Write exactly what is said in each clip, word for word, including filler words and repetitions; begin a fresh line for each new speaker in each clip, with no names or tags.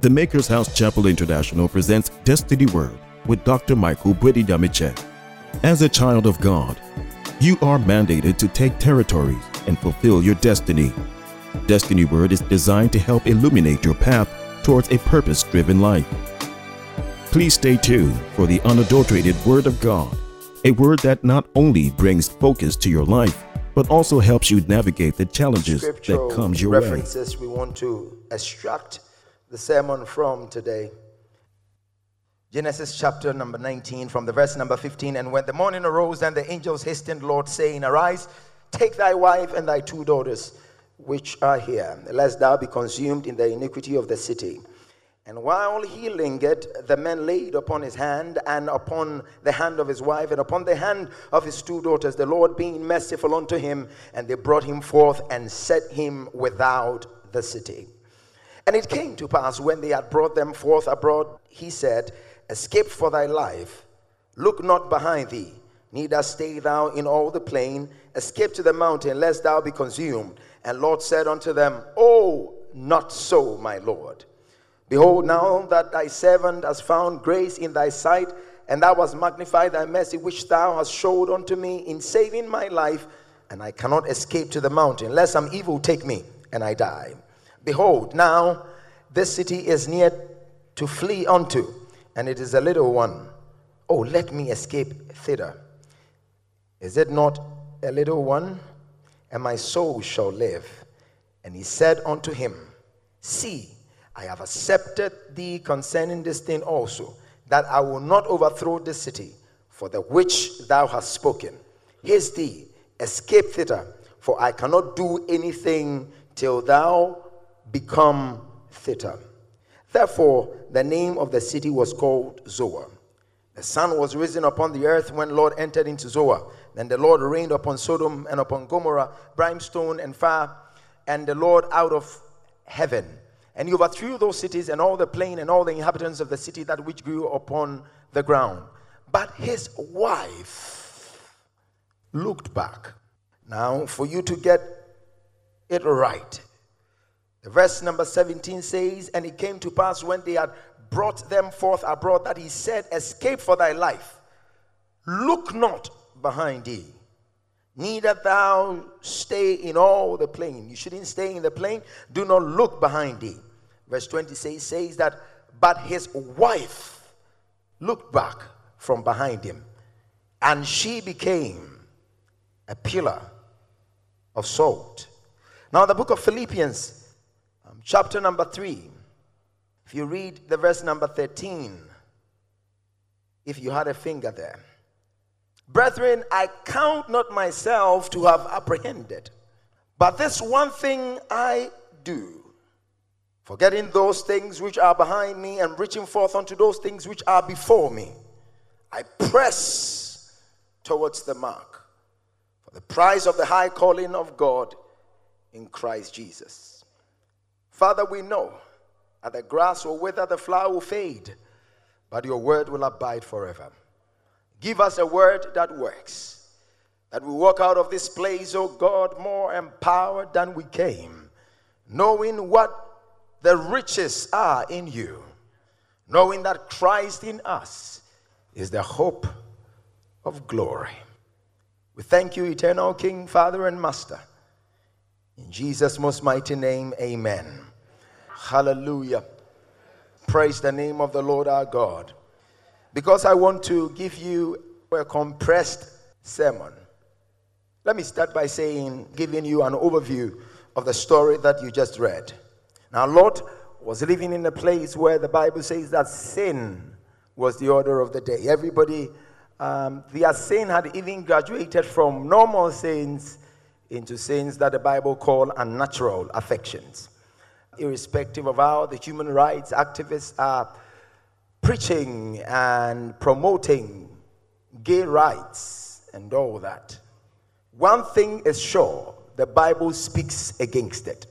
The Maker's House Chapel International presents Destiny Word with Doctor Michael Bwedi-Damiche. As a child of God, you are mandated to take territories and fulfill your destiny. Destiny Word is designed to help illuminate your path towards a purpose-driven life. Please stay tuned for the unadulterated Word of God, a word that not only brings focus to your life, but also helps you navigate the challenges that comes your
references
way.
We want to extract the sermon from today. Genesis chapter number nineteen from the verse number fifteen. And when the morning arose, then the angels hastened, Lord, saying, Arise, take thy wife and thy two daughters, which are here, lest thou be consumed in the iniquity of the city. And while he lingered, the man laid upon his hand and upon the hand of his wife and upon the hand of his two daughters, the Lord being merciful unto him, and they brought him forth and set him without the city. And it came to pass, when they had brought them forth abroad, he said, Escape for thy life, look not behind thee, neither stay thou in all the plain, escape to the mountain, lest thou be consumed. And Lord said unto them, Oh, not so, my Lord. Behold, now that thy servant has found grace in thy sight, and thou hast magnified thy mercy, which thou hast showed unto me in saving my life, and I cannot escape to the mountain, lest some evil take me, and I die. Behold, now this city is near to flee unto, and it is a little one. Oh, let me escape thither. Is it not a little one? And my soul shall live. And he said unto him, See, I have accepted thee concerning this thing also, that I will not overthrow this city, for the which thou hast spoken. Haste thee, escape thither, for I cannot do anything till thou become thither. Therefore, the name of the city was called Zoar. The sun was risen upon the earth when Lord entered into Zoar. Then the Lord rained upon Sodom and upon Gomorrah brimstone and fire, and the Lord out of heaven. And he overthrew those cities and all the plain and all the inhabitants of the city that which grew upon the ground. But his wife looked back. Now, for you to get it right, the verse number seventeen says, And it came to pass when they had brought them forth abroad, that he said, Escape for thy life, look not behind thee, neither thou stay in all the plain. You shouldn't stay in the plain. Do not look behind thee. Verse twenty says, says that, but his wife looked back from behind him, and she became a pillar of salt. Now the book of Philippians, um, chapter number three, if you read the verse number thirteen, if you had a finger there. Brethren, I count not myself to have apprehended, but this one thing I do, forgetting those things which are behind me and reaching forth unto those things which are before me, I press towards the mark for the prize of the high calling of God in Christ Jesus. Father, we know that the grass will wither, the flower will fade, but your word will abide forever. Give us a word that works, that we walk out of this place, oh God, more empowered than we came, knowing what the riches are in you, knowing that Christ in us is the hope of glory. We thank you, eternal King, Father, and Master. In Jesus' most mighty name, amen. Hallelujah. Praise the name of the Lord our God. Because I want to give you a compressed sermon, let me start by saying, giving you an overview of the story that you just read. Now, Lot was living in a place where the Bible says that sin was the order of the day. Everybody, um, their sin had even graduated from normal sins into sins that the Bible call unnatural affections. Irrespective of how the human rights activists are preaching and promoting gay rights and all that, one thing is sure, the Bible speaks against it.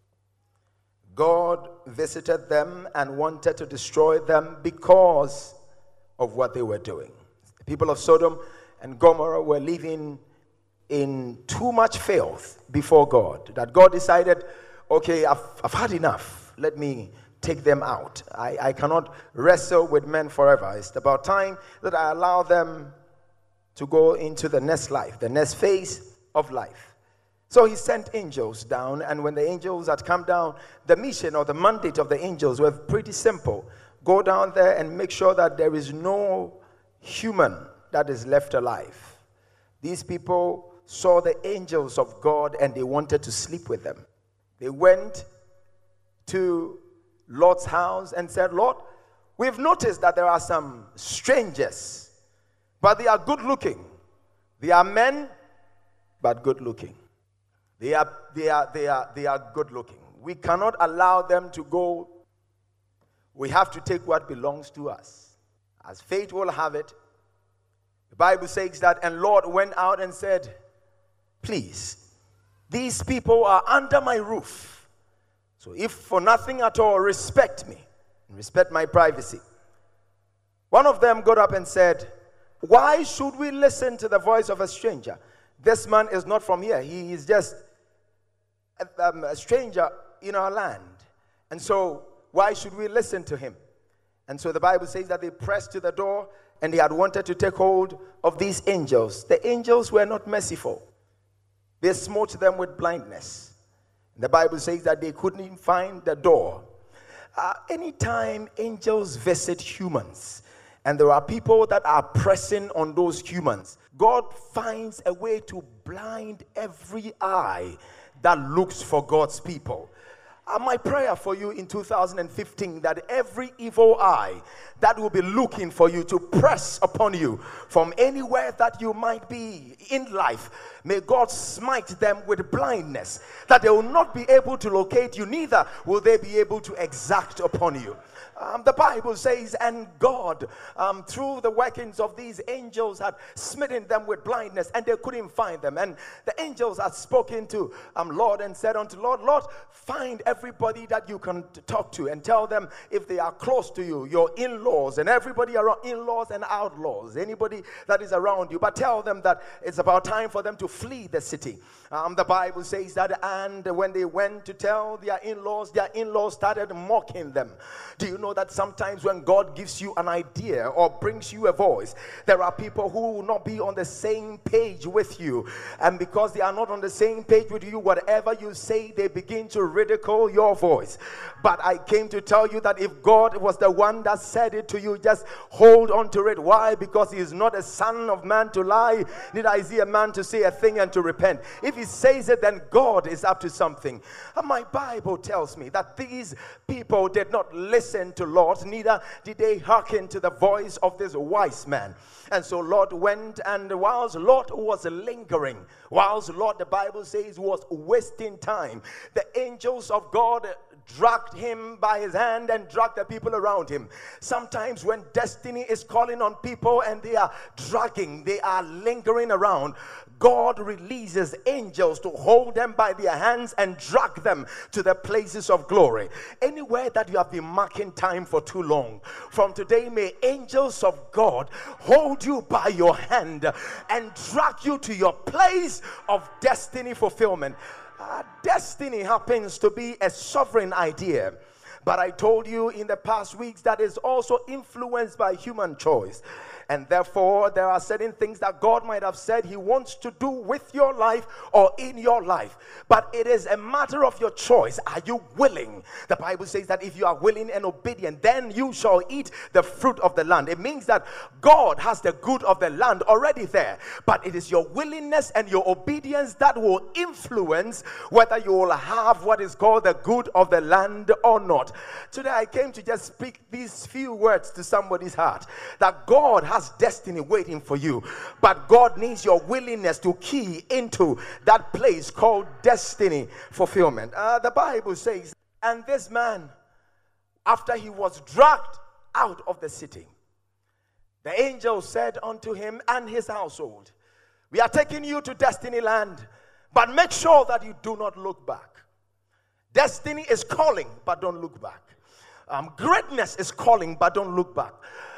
God visited them and wanted to destroy them because of what they were doing. The people of Sodom and Gomorrah were living in too much filth before God, that God decided, okay, I've, I've had enough. Let me take them out. I, I cannot wrestle with men forever. It's about time that I allow them to go into the next life, the next phase of life. So he sent angels down, and when the angels had come down, the mission or the mandate of the angels was pretty simple. Go down there and make sure that there is no human that is left alive. These people saw the angels of God and they wanted to sleep with them. They went to Lot's house and said, Lord, we've noticed that there are some strangers, but they are good looking. They are men, but good looking. They are, they are, they are, they are good looking. We cannot allow them to go. We have to take what belongs to us. As fate will have it, the Bible says that, and Lot went out and said, please, these people are under my roof. So if for nothing at all, respect me and respect my privacy. One of them got up and said, why should we listen to the voice of a stranger? This man is not from here. He is just a, um, a stranger in our land. And so why should we listen to him? And so the Bible says that they pressed to the door and they had wanted to take hold of these angels. The angels were not merciful. They smote them with blindness. The Bible says that they couldn't even find the door. Uh, anytime angels visit humans, and there are people that are pressing on those humans, God finds a way to blind every eye that looks for God's people. Uh, my prayer for you in two thousand fifteen, that every evil eye that will be looking for you to press upon you from anywhere that you might be in life, may God smite them with blindness, that they will not be able to locate you, neither will they be able to exact upon you. Um, the Bible says, and God, um, through the workings of these angels, had smitten them with blindness, and they couldn't find them. And the angels had spoken to um, Lord and said unto Lord, Lord, find everybody that you can talk to and tell them if they are close to you, your in-laws, and everybody around, in-laws and outlaws, anybody that is around you. But tell them that it's about time for them to flee the city. Um, the Bible says that, and when they went to tell their in-laws, their in-laws started mocking them. Do you know that sometimes when God gives you an idea or brings you a voice, there are people who will not be on the same page with you, and because they are not on the same page with you, whatever you say, they begin to ridicule your voice. But I came to tell you that if God was the one that said it to you, just hold on to it. Why? Because he is not a son of man to lie, neither is he a man to say a thing and to repent. If he says it, then God is up to something. And my Bible tells me that these people did not listen to Lot, neither did they hearken to the voice of this wise man. And so Lot went, and whilst Lot was lingering, whilst Lot, the Bible says, was wasting time, the angels of God dragged him by his hand and dragged the people around him. Sometimes when destiny is calling on people and they are dragging, they are lingering around, God releases angels to hold them by their hands and drag them to the places of glory. Anywhere that you have been marking time for too long, from today may angels of God hold you by your hand and drag you to your place of destiny fulfillment. Uh, destiny happens to be a sovereign idea, but I told you in the past weeks that is also influenced by human choice. And therefore, there are certain things that God might have said he wants to do with your life or in your life. But it is a matter of your choice. Are you willing? The Bible says that if you are willing and obedient, then you shall eat the fruit of the land. It means that God has the good of the land already there. But it is your willingness and your obedience that will influence whether you will have what is called the good of the land or not. Today, I came to just speak these few words to somebody's heart. That God has destiny waiting for you, but God needs your willingness to key into that place called destiny fulfillment. Uh, the Bible says, and this man, after he was dragged out of the city, the angel said unto him and his household, we are taking you to destiny land, but make sure that you do not look back. Destiny is calling, but don't look back. Um, greatness is calling, but don't look back.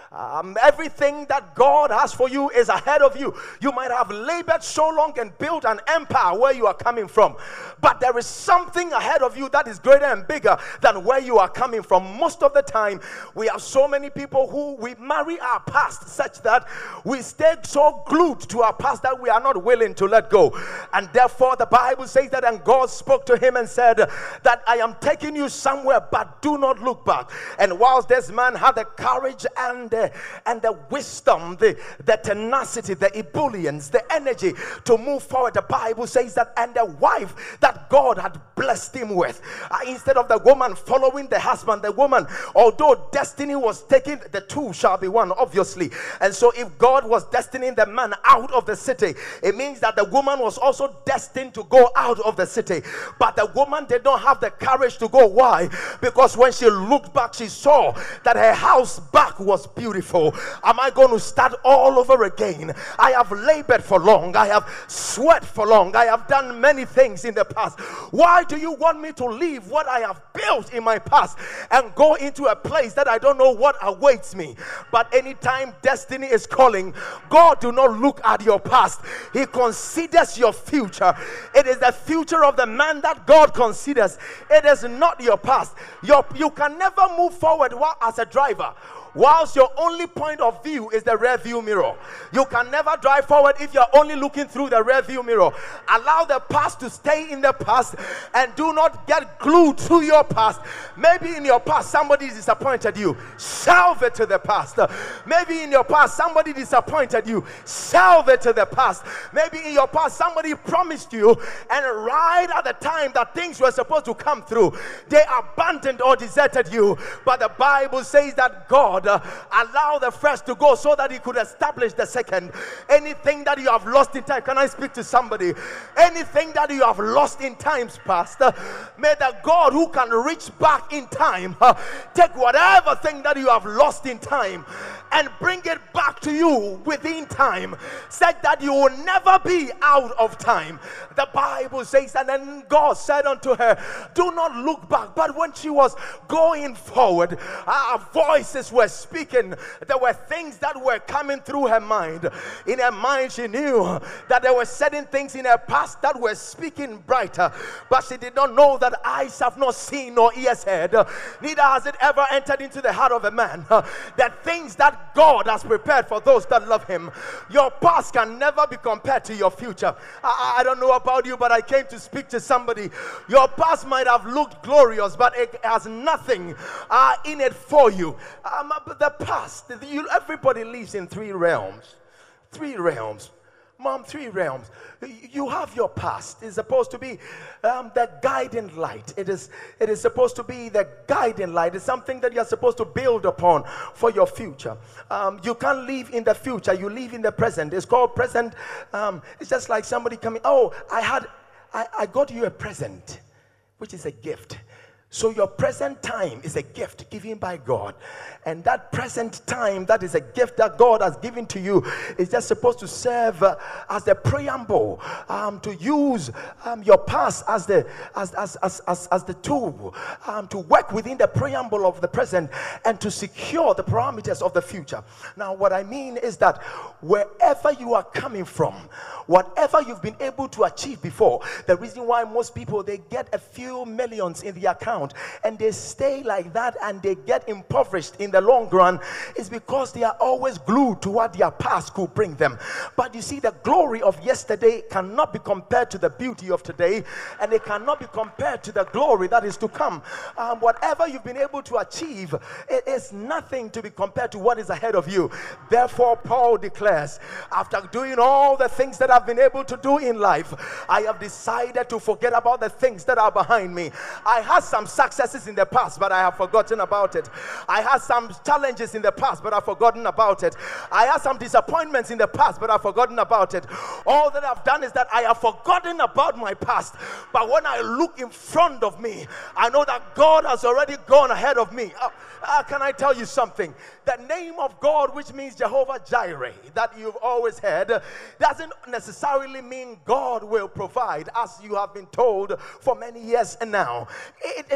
Um, everything that God has for you is ahead of you. You might have labored so long and built an empire where you are coming from, but there is something ahead of you that is greater and bigger than where you are coming from. Most of the time, we have so many people who we marry our past such that we stay so glued to our past that we are not willing to let go. And therefore, the Bible says that, and God spoke to him and said that I am taking you somewhere, but do not look back. And whilst this man had the courage and the and the wisdom, the, the tenacity, the ebullience, the energy to move forward, the Bible says that, and the wife that God had blessed him with, uh, instead of the woman following the husband, the woman, although destiny was taken, the two shall be one, obviously. And so if God was destining the man out of the city, it means that the woman was also destined to go out of the city. But the woman did not have the courage to go. Why? Because when she looked back, she saw that her house back was beautiful. Beautiful. Am I going to start all over again? I have labored for long. I have sweat for long. I have done many things in the past. Why do you want me to leave what I have built in my past and go into a place that I don't know what awaits me? But anytime destiny is calling, God do not look at your past. He considers your future. It is the future of the man that God considers. It is not your past. Your, you can never move forward while, as a driver, whilst your only point of view is the rear view mirror. You can never drive forward if you're only looking through the rear view mirror. Allow the past to stay in the past and do not get glued to your past. Maybe in your past somebody disappointed you. Salve it to the past. Maybe in your past somebody disappointed you. Salve it to the past. Maybe in your past somebody promised you, and right at the time that things were supposed to come through, they abandoned or deserted you. But the Bible says that God Uh, allow the first to go so that he could establish the second. Anything that you have lost in time, can I speak to somebody? Anything that you have lost in times past, uh, may the God who can reach back in time uh, take whatever thing that you have lost in time and bring it back to you within time, such that you will never be out of time. The Bible says, and then God said unto her, do not look back. But when she was going forward, her voices were speaking. There were things that were coming through her mind. In her mind, she knew that there were certain things in her past that were speaking brighter, but she did not know that eyes have not seen nor ears heard, neither has it ever entered into the heart of a man, that things that God has prepared for those that love him. Your past can never be compared to your future. I, I don't know about you, but I came to speak to somebody. Your past might have looked glorious, but it has nothing uh, in it for you. Um, the past, you, everybody lives in three realms. Three realms. Mom, three realms. You have your past. It's supposed to be um, the guiding light. It is, it is supposed to be the guiding light. It's something that you're supposed to build upon for your future. Um, you can't live in the future. You live in the present. It's called present. Um, it's just like somebody coming, oh, I had, I, I got you a present, which is a gift. So your present time is a gift given by God. And that present time, that is a gift that God has given to you, is just supposed to serve uh, as the preamble, um, to use um, your past as the as as as as, as the tool, um, to work within the preamble of the present and to secure the parameters of the future. Now, what I mean is that wherever you are coming from, whatever you've been able to achieve before, the reason why most people, they get a few millions in the account and they stay like that and they get impoverished in the long run is because they are always glued to what their past could bring them. But you see, the glory of yesterday cannot be compared to the beauty of today, and it cannot be compared to the glory that is to come. Um, whatever you've been able to achieve, it is nothing to be compared to what is ahead of you. Therefore, Paul declares, after doing all the things that I've been able to do in life, I have decided to forget about the things that are behind me. I had some successes in the past, but I have forgotten about it. I had some challenges in the past, but I've forgotten about it. I had some disappointments in the past, but I've forgotten about it. All that I've done is that I have forgotten about my past. But when I look in front of me, I know that God has already gone ahead of me. Uh, uh, can I tell you something? The name of God, which means Jehovah Jireh, that you've always heard, doesn't necessarily mean God will provide, as you have been told for many years and now. It, it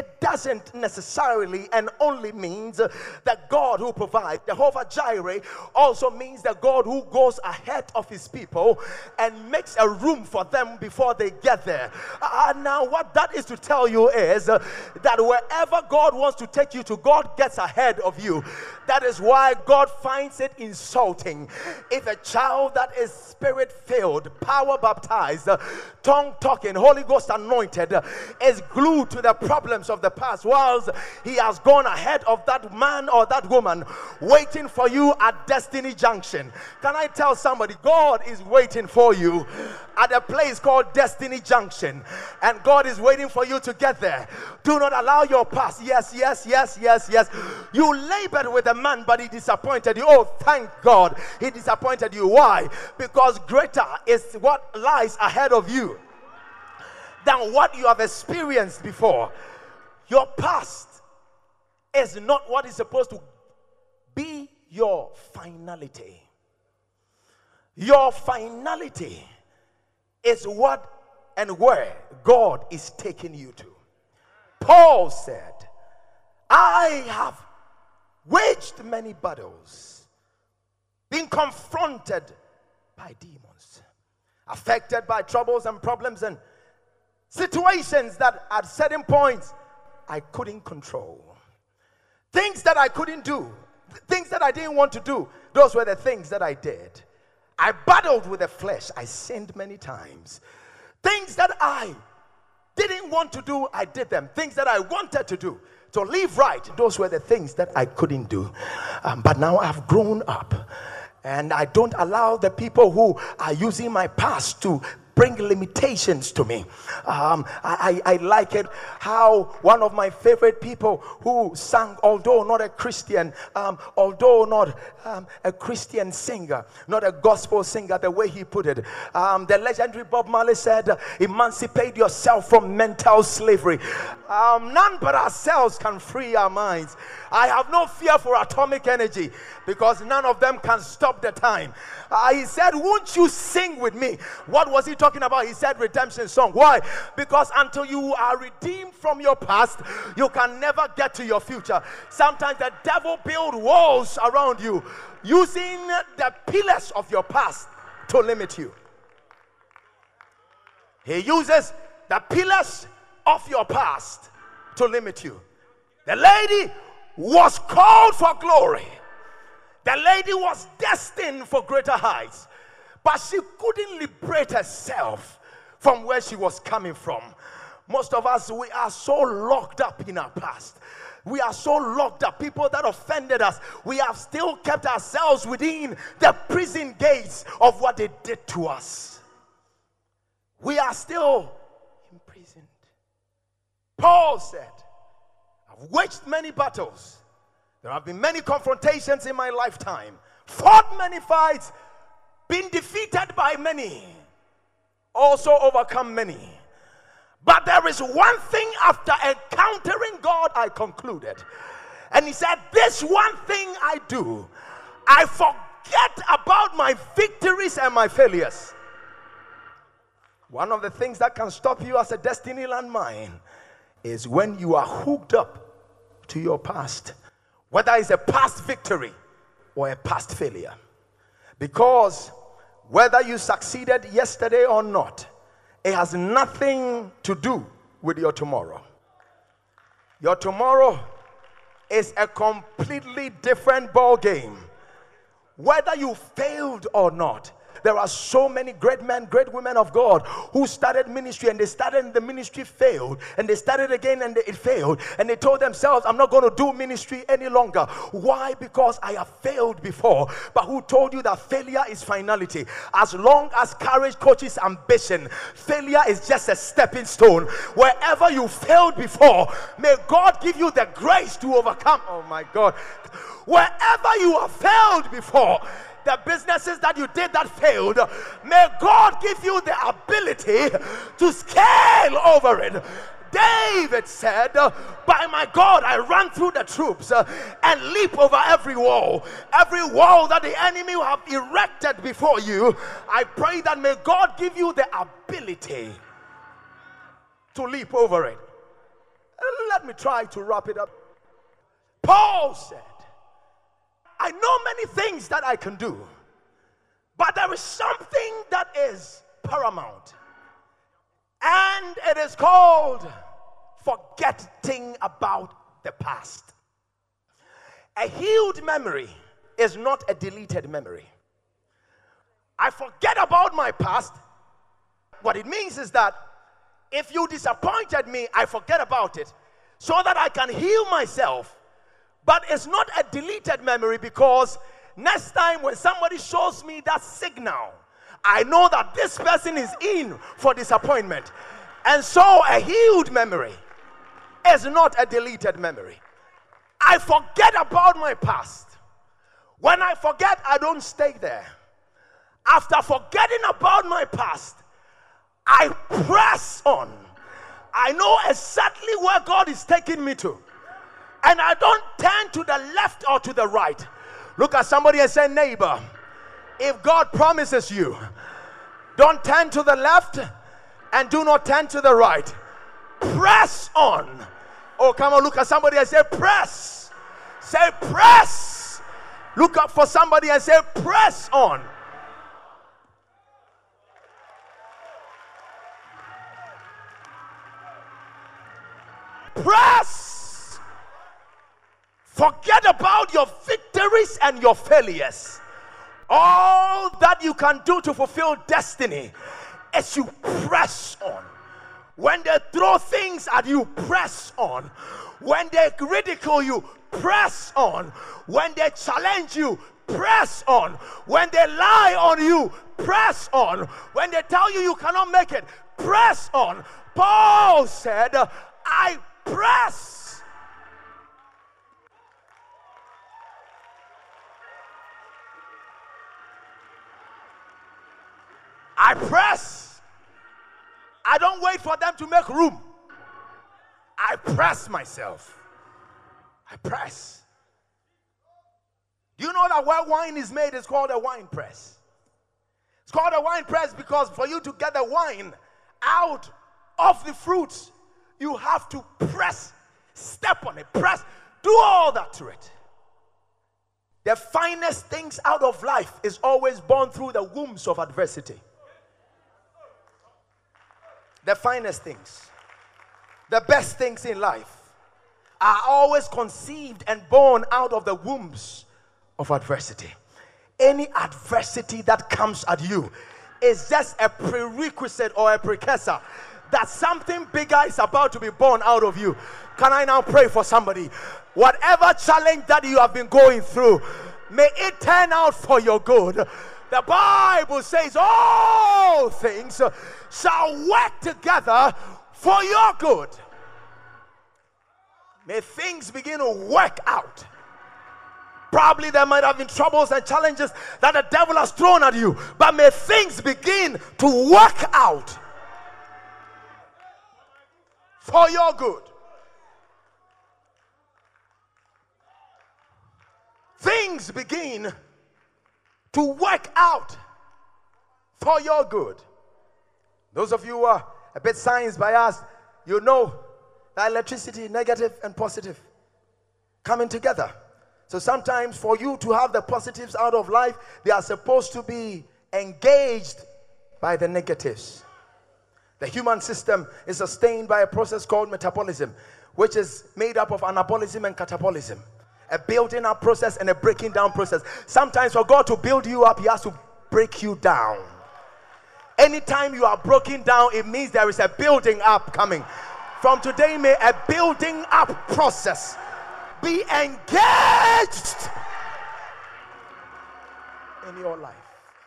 it doesn't necessarily and only means that God who provides. Jehovah Jireh also means that God who goes ahead of his people and makes a room for them before they get there. Uh, now, what that is to tell you is uh, that wherever God wants to take you to, God gets ahead of you. That is why God finds it insulting if a child that is spirit filled, power baptized, uh, tongue talking, Holy Ghost anointed, uh, is glued to the problems of the past, whilst he has gone ahead of that man or that woman waiting for you at Destiny Junction. Can I tell somebody, God is waiting for you at a place called Destiny Junction, and God is waiting for you to get there. Do not allow your past. Yes, yes, yes, yes, yes. You labored with a man, but he disappointed you. Oh, thank God he disappointed you. Why? Because greater is what lies ahead of you than what you have experienced before. Your past is not what is supposed to be your finality. Your finality is what and where God is taking you to. Paul said, I have waged many battles, been confronted by demons, affected by troubles and problems and situations that at certain points I couldn't control. Things that I couldn't do, things that I didn't want to do, those were the things that I did. I battled with the flesh. I sinned many times. Things that I didn't want to do, I did them. Things that I wanted to do, to live right, those were the things that I couldn't do. Um, but now I've grown up, and I don't allow the people who are using my past to bring limitations to me. Um, I, I, I like it how one of my favorite people who sang, although not a Christian, um, although not um, a Christian singer, not a gospel singer, the way he put it, um, the legendary Bob Marley said, emancipate yourself from mental slavery. Um, none but ourselves can free our minds. I have no fear for atomic energy, because none of them can stop the time. Uh, he said, won't you sing with me? What was he talking about? He said redemption song. Why? Because until you are redeemed from your past, you can never get to your future. Sometimes the devil builds walls around you using the pillars of your past to limit you. He uses the pillars of your past to limit you. The lady was called for glory. The lady was destined for greater heights, but she couldn't liberate herself from where she was coming from. Most of us, we are so locked up in our past. We are so locked up. People that offended us, we have still kept ourselves within the prison gates of what they did to us. We are still imprisoned. Paul said, I've waged many battles. There have been many confrontations in my lifetime, fought many fights, been defeated by many, also overcome many. But there is one thing after encountering God I concluded. And he said, this one thing I do, I forget about my victories and my failures. One of the things that can stop you as a destiny landmine is when you are hooked up to your past. Whether it's a past victory or a past failure. Because whether you succeeded yesterday or not, it has nothing to do with your tomorrow. Your tomorrow is a completely different ball game. Whether you failed or not, there are so many great men, great women of God who started ministry, and they started and the ministry failed, and they started again and it failed, and they told themselves, I'm not going to do ministry any longer. Why? Because I have failed before. But who told you that failure is finality? As long as courage coaches ambition, failure is just a stepping stone. Wherever you failed before, may God give you the grace to overcome. Oh my God. Wherever you have failed before, the businesses that you did that failed, may God give you the ability to scale over it. David said, by my God, I run through the troops uh, and leap over every wall. Every wall that the enemy will have erected before you, I pray that may God give you the ability to leap over it. Let me try to wrap it up. Paul said, I know many things that I can do, but there is something that is paramount, and it is called forgetting about the past. A healed memory is not a deleted memory. I forget about my past. What it means is that if you disappointed me, I forget about it so that I can heal myself. But it's not a deleted memory, because next time when somebody shows me that signal, I know that this person is in for disappointment. And so a healed memory is not a deleted memory. I forget about my past. When I forget, I don't stay there. After forgetting about my past, I press on. I know exactly where God is taking me to. And I don't turn to the left or to the right. Look at somebody and say, neighbor, if God promises you, don't turn to the left and do not turn to the right. Press on. Oh, come on, look at somebody and say, press. Say, press. Look up for somebody and say, press on. Press. Forget about your victories and your failures. All that you can do to fulfill destiny is you press on. When they throw things at you, press on. When they ridicule you, press on. When they challenge you, press on. When they lie on you, press on. When they tell you you cannot make it, press on. Paul said, I press. I press. I don't wait for them to make room. I press myself. I press. Do you know that where wine is made is called a wine press? It's called a wine press because for you to get the wine out of the fruits, you have to press, step on it, press, do all that to it. The finest things out of life is always born through the wombs of adversity. The finest things, the best things in life are always conceived and born out of the wombs of adversity. Any adversity that comes at you is just a prerequisite or a precursor that something bigger is about to be born out of you. Can I now pray for somebody? Whatever challenge that you have been going through, may it turn out for your good. The Bible says all things shall work together for your good. May things begin to work out. Probably there might have been troubles and challenges that the devil has thrown at you, but may things begin to work out for your good. Things begin to work out for your good. Those of you who are a bit science biased, you know that electricity, negative and positive, coming together. So sometimes for you to have the positives out of life, they are supposed to be engaged by the negatives. The human system is sustained by a process called metabolism, which is made up of anabolism and catabolism. A building up process and a breaking down process. Sometimes for God to build you up, he has to break you down. Anytime you are broken down, it means there is a building up coming. From today, may a building up process be engaged in your life.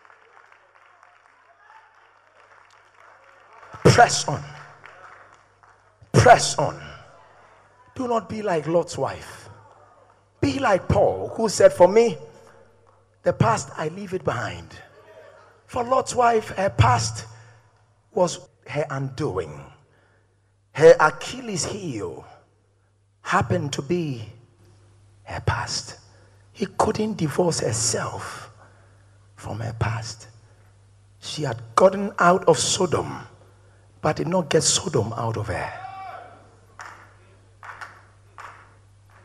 Press on. Press on. Do not be like Lot's wife. Be like Paul, who said, for me, the past, I leave it behind. For Lot's wife, her past was her undoing. Her Achilles heel happened to be her past. He couldn't divorce herself from her past. She had gotten out of Sodom, but did not get Sodom out of her.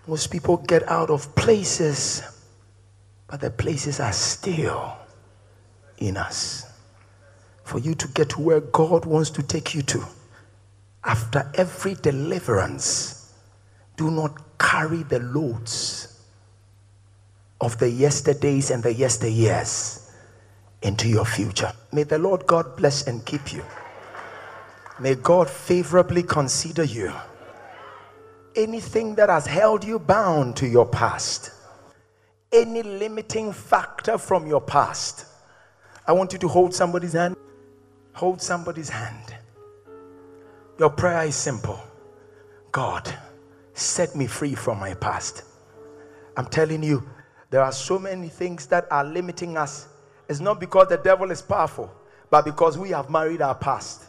Most people get out of places, but the places are still in us. For you to get to where God wants to take you to, after every deliverance, do not carry the loads of the yesterdays and the yesteryears into your future. May the Lord God bless and keep you. May God favorably consider you. Anything that has held you bound to your past, any limiting factor from your past, I want you to hold somebody's hand. Hold somebody's hand. Your prayer is simple. God, set me free from my past. I'm telling you, there are so many things that are limiting us. It's not because the devil is powerful, but because we have married our past.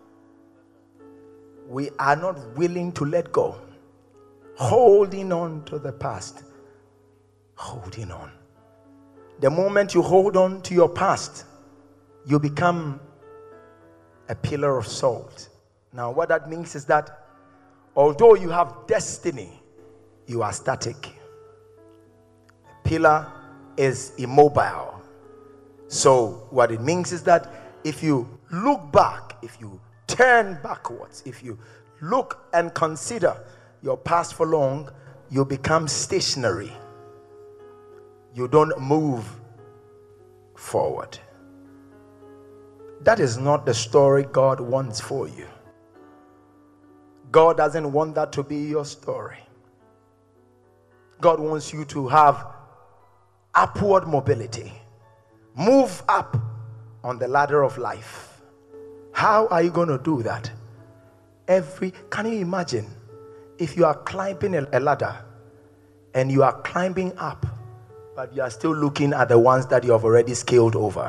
We are not willing to let go. Holding on to the past. Holding on. The moment you hold on to your past, you become a pillar of salt. Now, what that means is that although you have destiny, you are static. A pillar is immobile. So, what it means is that if you look back, if you turn backwards, if you look and consider your past for long, you become stationary. You don't move forward. That is not the story God wants for you. God doesn't want that to be your story. God wants you to have upward mobility. Move up on the ladder of life. How are you going to do that? Every, can you imagine if you are climbing a ladder and you are climbing up, but you are still looking at the ones that you have already scaled over?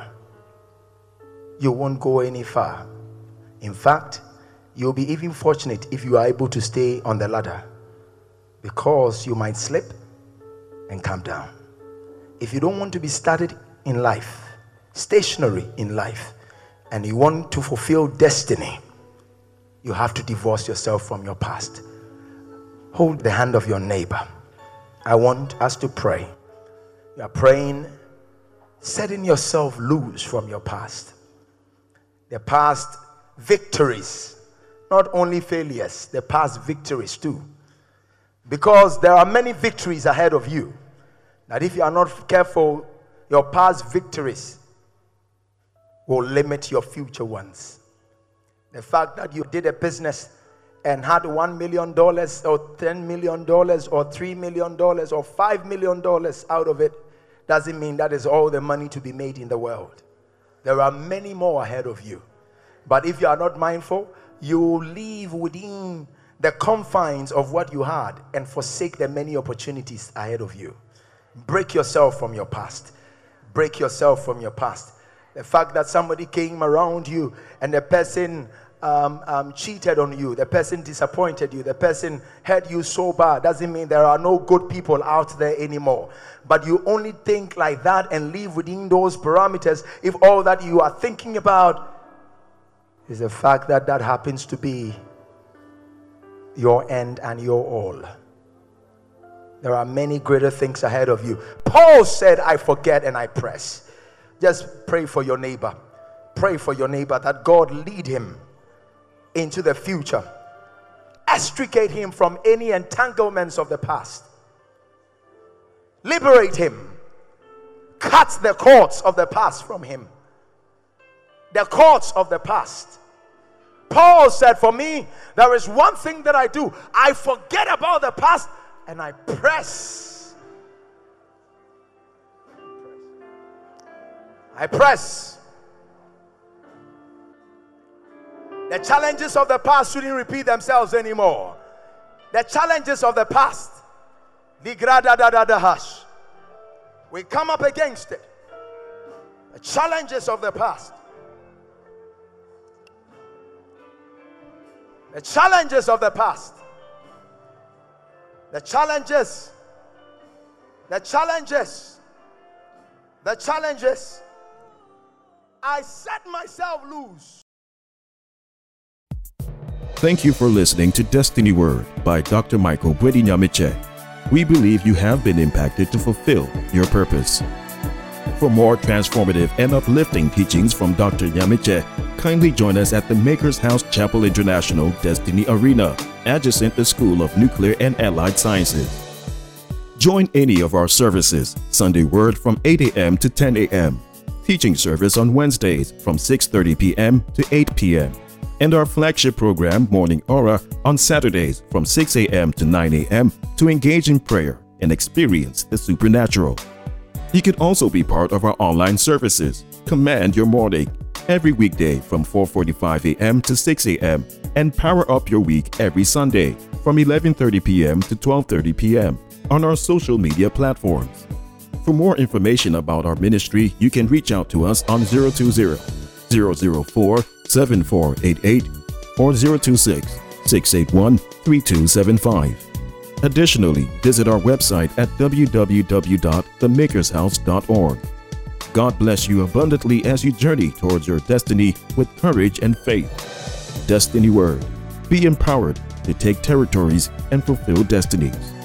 You won't go any far. In fact, you'll be even fortunate if you are able to stay on the ladder, because you might slip and come down. If you don't want to be started in life, stationary in life, and you want to fulfill destiny, you have to divorce yourself from your past. Hold the hand of your neighbor. I want us to pray. You are praying, setting yourself loose from your past. The past victories, not only failures, the past victories too. Because there are many victories ahead of you, that if you are not careful, your past victories will limit your future ones. The fact that you did a business and had one million dollars or ten million dollars or three million dollars or five million dollars out of it doesn't mean that is all the money to be made in the world. There are many more ahead of you. But if you are not mindful, you will live within the confines of what you had and forsake the many opportunities ahead of you. Break yourself from your past. Break yourself from your past. The fact that somebody came around you and the person um, um, cheated on you, the person disappointed you, the person hurt you so bad, doesn't mean there are no good people out there anymore. But you only think like that and live within those parameters if all that you are thinking about is the fact that that happens to be your end and your all. There are many greater things ahead of you. Paul said, I forget and I press. Just pray for your neighbor. Pray for your neighbor that God lead him into the future. Extricate him from any entanglements of the past. Liberate him. Cut the cords of the past from him. The cords of the past. Paul said, for me, there is one thing that I do. I forget about the past and I press. I press. The challenges of the past shouldn't repeat themselves anymore. The challenges of the past, we come up against it. The challenges of the past. The challenges of the past. The challenges. The challenges. The challenges. I set myself loose.
Thank you for listening to Destiny Word by Doctor Michael Bwedi Nyamiche. We believe you have been impacted to fulfill your purpose. For more transformative and uplifting teachings from Doctor Nyamiche, kindly join us at the Maker's House Chapel International Destiny Arena, adjacent the School of Nuclear and Allied Sciences. Join any of our services, Sunday Word from eight a m to ten a m, teaching service on Wednesdays from six thirty p m to eight p m, and our flagship program, Morning Aura, on Saturdays from six a m to nine a m to engage in prayer and experience the supernatural. You can also be part of our online services, Command Your Morning, every weekday from four forty-five a m to six a m, and Power Up Your Week every Sunday from eleven thirty p m to twelve thirty p m on our social media platforms. For more information about our ministry, you can reach out to us on zero two zero, zero zero four, seven four eight eight or zero two six, six eight one, three two seven five. Additionally, visit our website at w w w dot the makers house dot org. God bless you abundantly as you journey towards your destiny with courage and faith. Destiny Word. Be empowered to take territories and fulfill destinies.